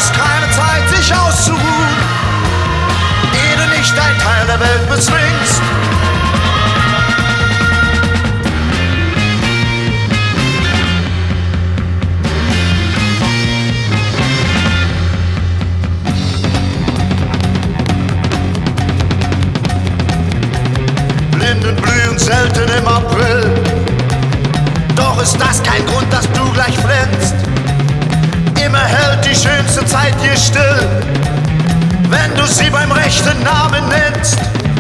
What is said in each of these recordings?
hast keine Zeit, sich auszuruhen, ehe du nicht ein Teil der Welt bezwingst. Linden blühen selten im April, doch ist das kein Grund, dass du gleich flennst. Immer hält die schönste Zeit hier still, wenn du sie beim rechten Namen nennst.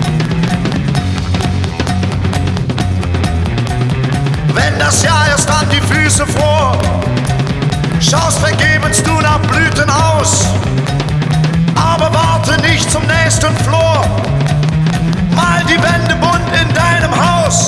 Wenn das Jahr erst an die Füße fror, schaust vergebens du nach Blüten aus, aber warte nicht zum nächsten Flor, mal die Wände bunt in deinem Haus.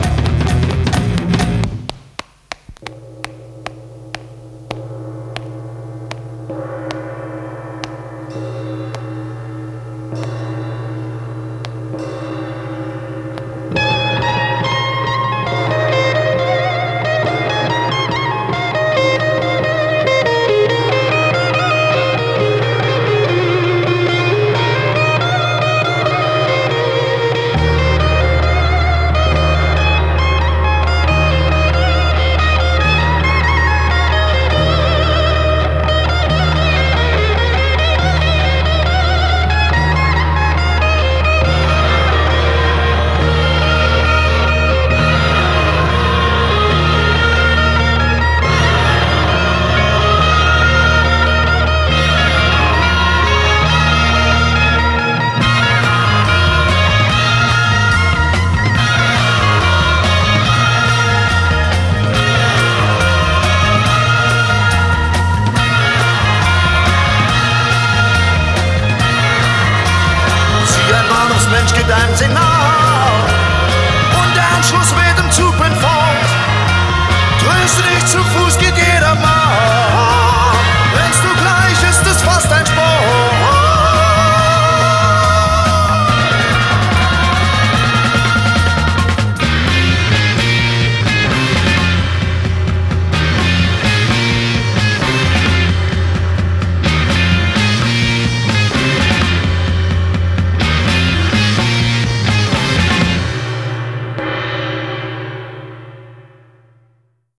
Mensch geht einem Signal und der Anschluss wird im Zug fort. Tröste dich, zu Fuß geht jeder mal.